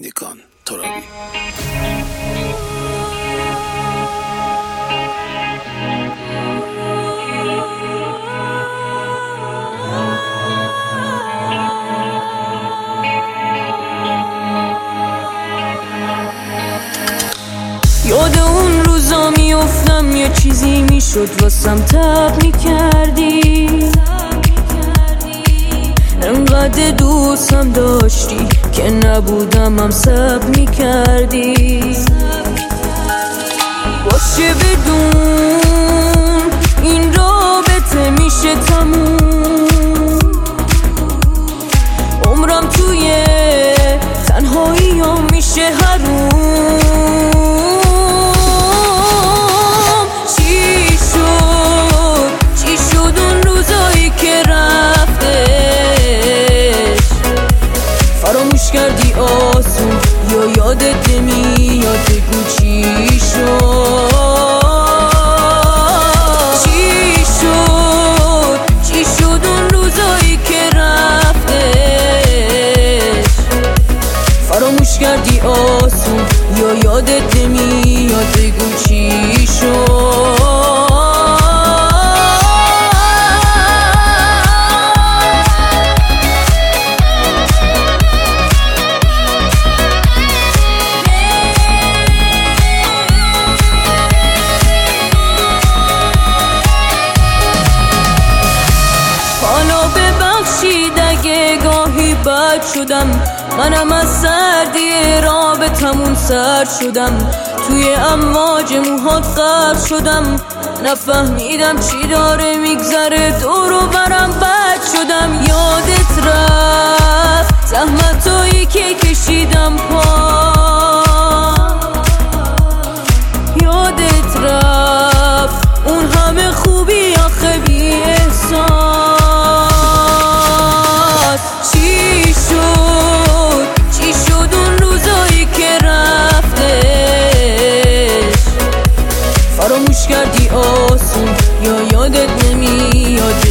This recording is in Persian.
نیکان ترابی. یاد اون روزا میافتم یه چیزی میشد واسم تب میکردی، انقدر دوستم داشتی که نبودم هم سب میکردی. باشه بدون این رابطه میشه تموم، عمرم توی تنهایی ها میشه حروم. چی شد اون روزایی که رفتش، فراموش کردی آسون یا یادت نمیاد؟ بگو چی شد؟ چی شد اون روزایی که رفتش، فراموش کردی آسون یا یادت نمیاد؟ بگو چی شد؟ بد شدم، منم از سردی رابطمون سرد شدم، توی امواج موهات غرق شدم، نفهمیدم چی داره میگذره دور و برم. بد شدم، یادت رفت زحمتایی که کشیدم پا، یادت رفت اون همه خوبی آخه بی احساس. چی شد اون روزایی که رفتش، فراموش کردی آسون یا یادت نمیاد؟